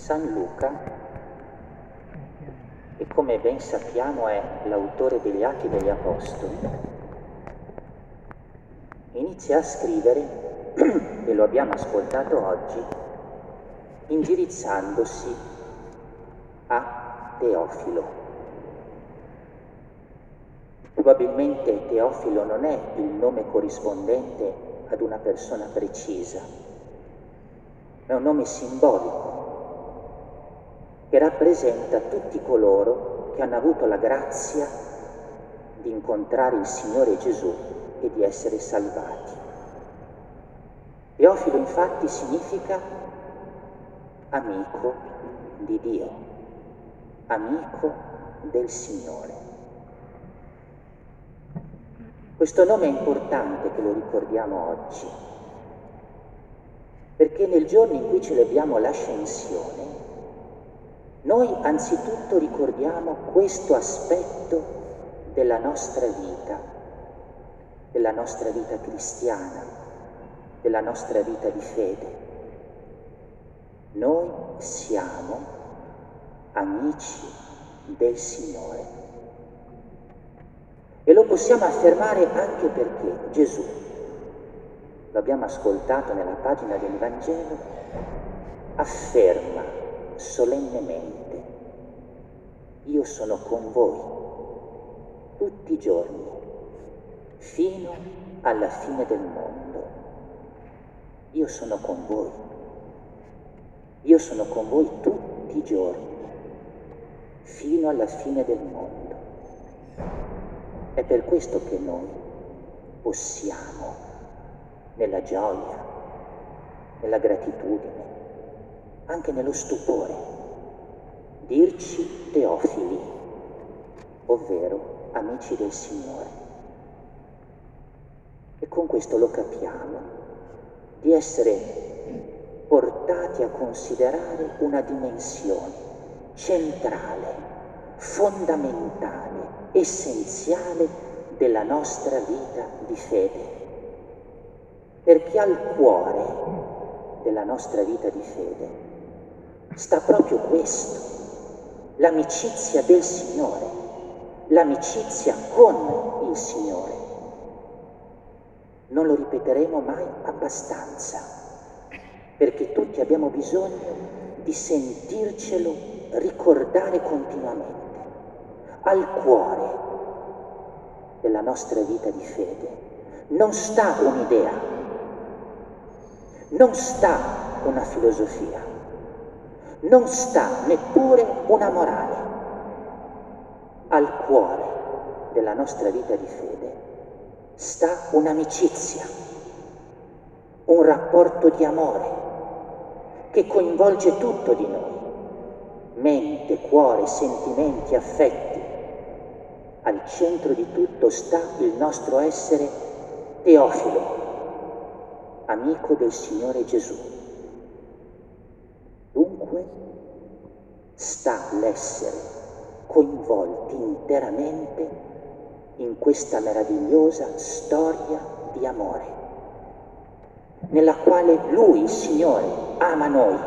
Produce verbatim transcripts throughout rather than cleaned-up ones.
San Luca, e come ben sappiamo è l'autore degli Atti degli Apostoli, inizia a scrivere, e lo abbiamo ascoltato oggi, indirizzandosi a Teofilo. Probabilmente Teofilo non è il nome corrispondente ad una persona precisa, è un nome simbolico che rappresenta tutti coloro che hanno avuto la grazia di incontrare il Signore Gesù e di essere salvati. Teofilo infatti significa amico di Dio, amico del Signore. Questo nome è importante che lo ricordiamo oggi, perché nel giorno in cui celebriamo l'ascensione, noi anzitutto ricordiamo questo aspetto della nostra vita, della nostra vita cristiana, della nostra vita di fede. Noi siamo amici del Signore. E lo possiamo affermare anche perché Gesù, lo abbiamo ascoltato nella pagina del Vangelo, afferma solennemente: io sono con voi tutti i giorni fino alla fine del mondo. Io sono con voi, io sono con voi tutti i giorni fino alla fine del mondo. È per questo che noi possiamo, nella gioia, nella gratitudine, anche nello stupore, dirci Teofili, ovvero amici del Signore. E con questo lo capiamo, di essere portati a considerare una dimensione centrale, fondamentale, essenziale della nostra vita di fede. Perché al cuore della nostra vita di fede sta proprio questo, l'amicizia del Signore, l'amicizia con il Signore. Non lo ripeteremo mai abbastanza, perché tutti abbiamo bisogno di sentircelo ricordare continuamente. Al cuore della nostra vita di fede non sta un'idea, non sta una filosofia, non sta neppure una morale. Al cuore della nostra vita di fede sta un'amicizia, un rapporto di amore che coinvolge tutto di noi, mente, cuore, sentimenti, affetti. Al centro di tutto sta il nostro essere Teofilo, amico del Signore Gesù. Dunque sta l'essere coinvolti interamente in questa meravigliosa storia di amore, nella quale Lui, il Signore, ama noi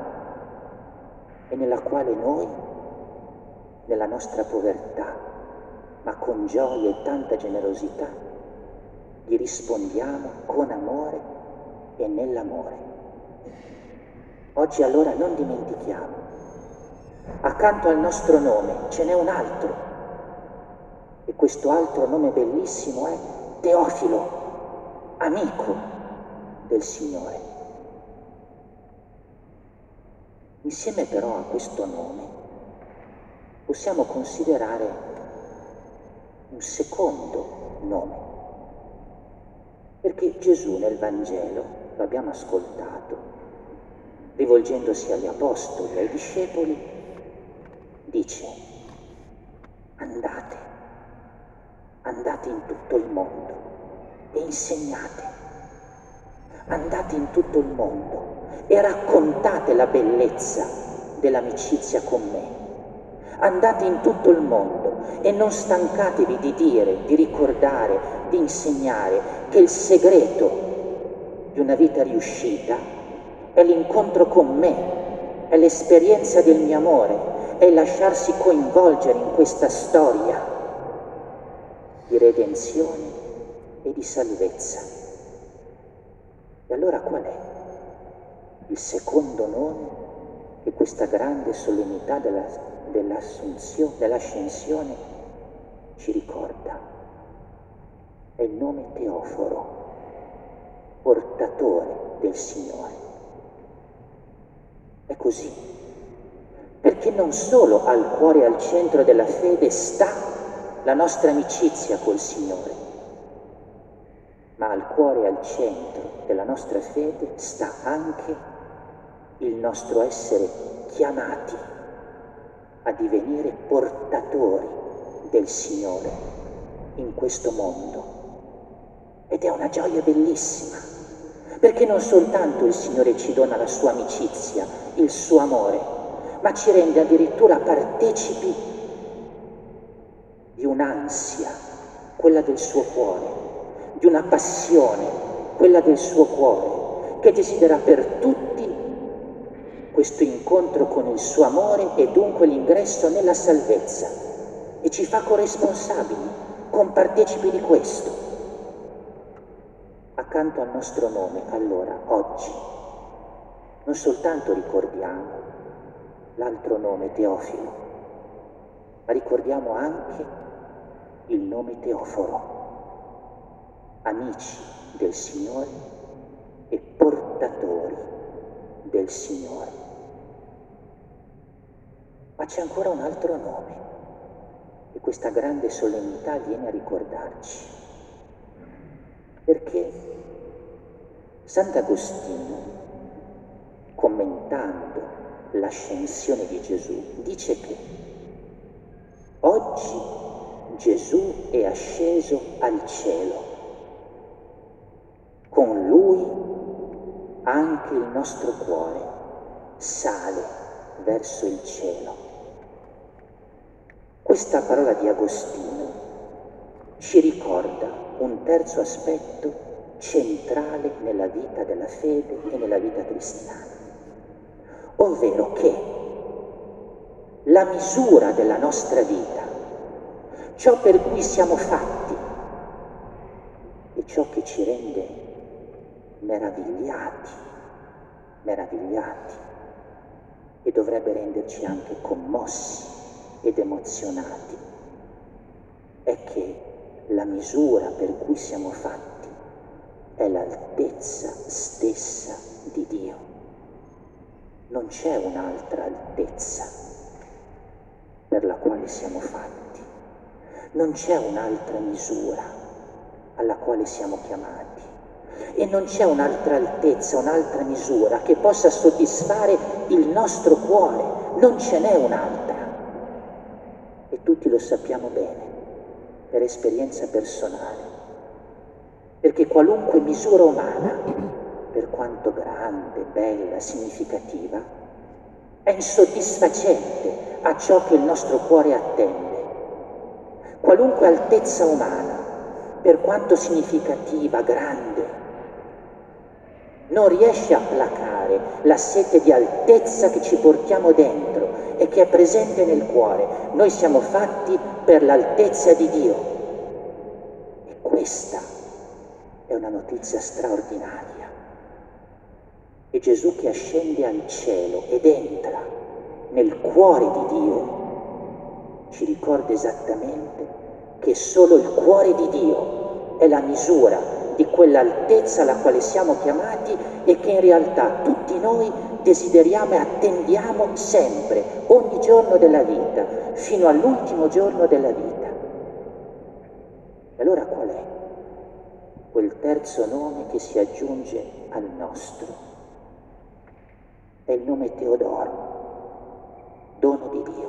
e nella quale noi, nella nostra povertà, ma con gioia e tanta generosità, gli rispondiamo con amore e nell'amore. Oggi allora non dimentichiamo, accanto al nostro nome ce n'è un altro, e questo altro nome bellissimo è Teofilo, amico del Signore. Insieme però a questo nome possiamo considerare un secondo nome, perché Gesù nel Vangelo, lo abbiamo ascoltato, rivolgendosi agli apostoli, ai discepoli, dice: andate, andate in tutto il mondo e insegnate, andate in tutto il mondo e raccontate la bellezza dell'amicizia con me. Andate in tutto il mondo e non stancatevi di dire, di ricordare, di insegnare che il segreto di una vita riuscita è l'incontro con me, è l'esperienza del mio amore, è il lasciarsi coinvolgere in questa storia di redenzione e di salvezza. E allora qual è il secondo nome che questa grande solennità della, dell'assunzione, dell'ascensione ci ricorda? È il nome Teoforo, portatore del Signore. È così, perché non solo al cuore e al centro della fede sta la nostra amicizia col Signore, ma al cuore e al centro della nostra fede sta anche il nostro essere chiamati a divenire portatori del Signore in questo mondo. Ed è una gioia bellissima, perché non soltanto il Signore ci dona la sua amicizia, il suo amore, ma ci rende addirittura partecipi di un'ansia, quella del suo cuore, di una passione, quella del suo cuore, che desidera per tutti questo incontro con il suo amore e dunque l'ingresso nella salvezza, e ci fa corresponsabili, compartecipi di questo. Accanto al nostro nome, allora, oggi, non soltanto ricordiamo l'altro nome Teofilo, ma ricordiamo anche il nome Teoforo, amici del Signore e portatori del Signore. Ma c'è ancora un altro nome e questa grande solennità viene a ricordarci, perché Sant'Agostino, commentando l'ascensione di Gesù, dice che oggi Gesù è asceso al cielo, con Lui anche il nostro cuore sale verso il cielo. Questa parola di Agostino ci ricorda un terzo aspetto centrale nella vita della fede e nella vita cristiana, ovvero che la misura della nostra vita, ciò per cui siamo fatti e ciò che ci rende meravigliati, meravigliati e dovrebbe renderci anche commossi ed emozionati, è che la misura per cui siamo fatti è l'altezza stessa di Dio. Non c'è un'altra altezza per la quale siamo fatti, non c'è un'altra misura alla quale siamo chiamati e non c'è un'altra altezza, un'altra misura che possa soddisfare il nostro cuore, non ce n'è un'altra. E tutti lo sappiamo bene, per esperienza personale, perché qualunque misura umana, per quanto grande, bella, significativa, è insoddisfacente a ciò che il nostro cuore attende. Qualunque altezza umana, per quanto significativa, grande, non riesce a placare la sete di altezza che ci portiamo dentro e che è presente nel cuore. Noi siamo fatti per l'altezza di Dio. E questa è una notizia straordinaria. E Gesù che ascende al cielo ed entra nel cuore di Dio ci ricorda esattamente che solo il cuore di Dio è la misura di quell'altezza alla quale siamo chiamati e che in realtà tutti noi desideriamo e attendiamo sempre, ogni giorno della vita, fino all'ultimo giorno della vita. E allora qual è quel terzo nome che si aggiunge al nostro? È il nome Teodoro, dono di Dio,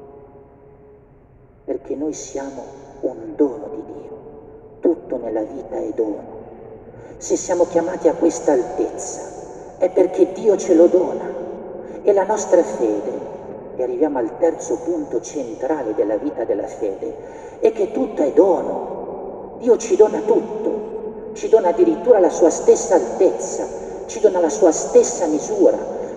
perché noi siamo un dono di Dio, tutto nella vita è dono. Se siamo chiamati a questa altezza è perché Dio ce lo dona e la nostra fede, e arriviamo al terzo punto centrale della vita della fede, è che tutto è dono. Dio ci dona tutto, ci dona addirittura la sua stessa altezza, ci dona la sua stessa misura,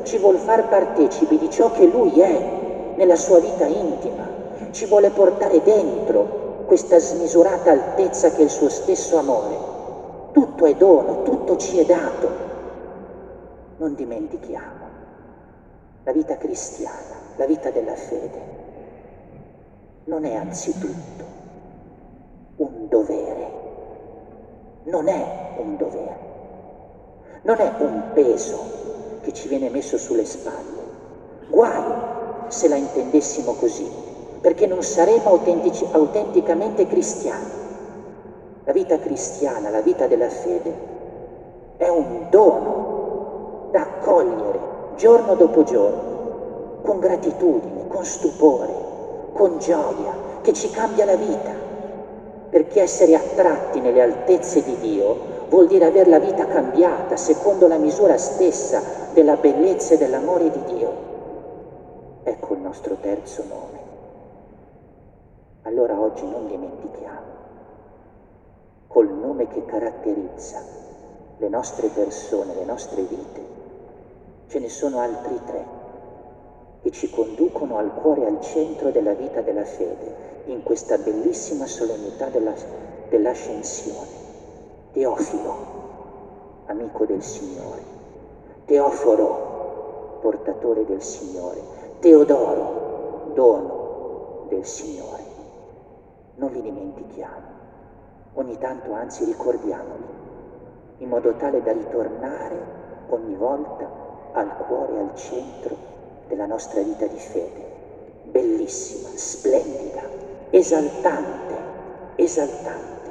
ci vuol far partecipi di ciò che Lui è nella sua vita intima, ci vuole portare dentro questa smisurata altezza che è il suo stesso amore. Tutto è dono, tutto ci è dato. Non dimentichiamo, la vita cristiana, la vita della fede, non è anzitutto un dovere, non è un dovere, non è un peso che ci viene messo sulle spalle. Guai se la intendessimo così, perché non saremo autentici, autenticamente cristiani. La vita cristiana, la vita della fede, è un dono da accogliere giorno dopo giorno, con gratitudine, con stupore, con gioia, che ci cambia la vita, perché essere attratti nelle altezze di Dio vuol dire avere la vita cambiata secondo la misura stessa della bellezza e dell'amore di Dio. Ecco il nostro terzo nome. Allora oggi non dimentichiamo, col nome che caratterizza le nostre persone, le nostre vite, ce ne sono altri tre che ci conducono al cuore e al centro della vita della fede, in questa bellissima solennità della, dell'ascensione. Teofilo, amico del Signore; Teoforo, portatore del Signore; Teodoro, dono del Signore. Non li dimentichiamo, ogni tanto anzi ricordiamoli, in modo tale da ritornare ogni volta al cuore e al centro della nostra vita di fede, bellissima, splendida, esaltante, esaltante.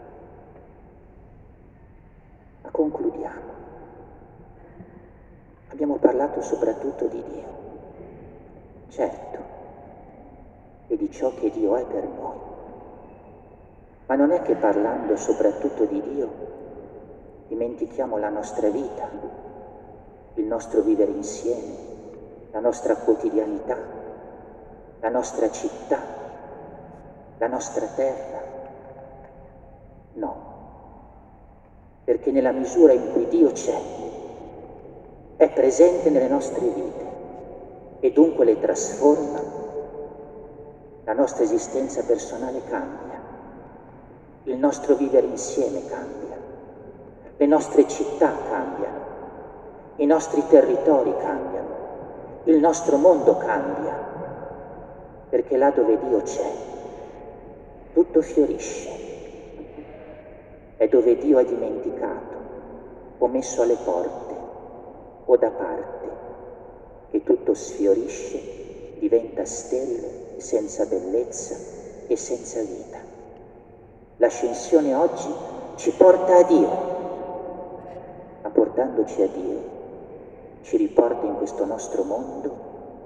Ma concludiamo. Abbiamo parlato soprattutto di Dio, certo, e di ciò che Dio è per noi. Ma non è che parlando soprattutto di Dio dimentichiamo la nostra vita, il nostro vivere insieme, la nostra quotidianità, la nostra città, la nostra terra. No, perché nella misura in cui Dio c'è, è presente nelle nostre vite e dunque le trasforma, la nostra esistenza personale cambia, il nostro vivere insieme cambia, le nostre città cambiano, i nostri territori cambiano, il nostro mondo cambia, perché là dove Dio c'è, tutto fiorisce. È dove Dio è dimenticato, o messo alle porte, o da parte, che tutto sfiorisce, diventa sterile, senza bellezza e senza vita. L'ascensione oggi ci porta a Dio, ma portandoci a Dio ci riporta in questo nostro mondo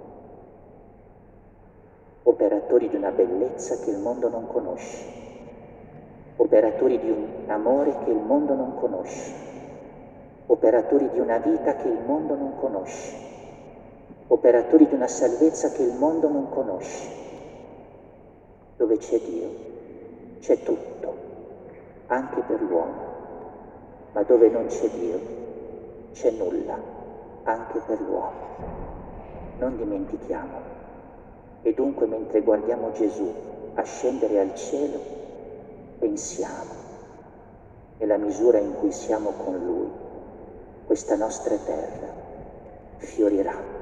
operatori di una bellezza che il mondo non conosce, operatori di un amore che il mondo non conosce, operatori di una vita che il mondo non conosce, operatori di una salvezza che il mondo non conosce. Dove c'è Dio, c'è tutto, anche per l'uomo, ma dove non c'è Dio, c'è nulla, anche per l'uomo. Non dimentichiamolo. E dunque mentre guardiamo Gesù ascendere al cielo, pensiamo, nella misura in cui siamo con Lui, questa nostra terra fiorirà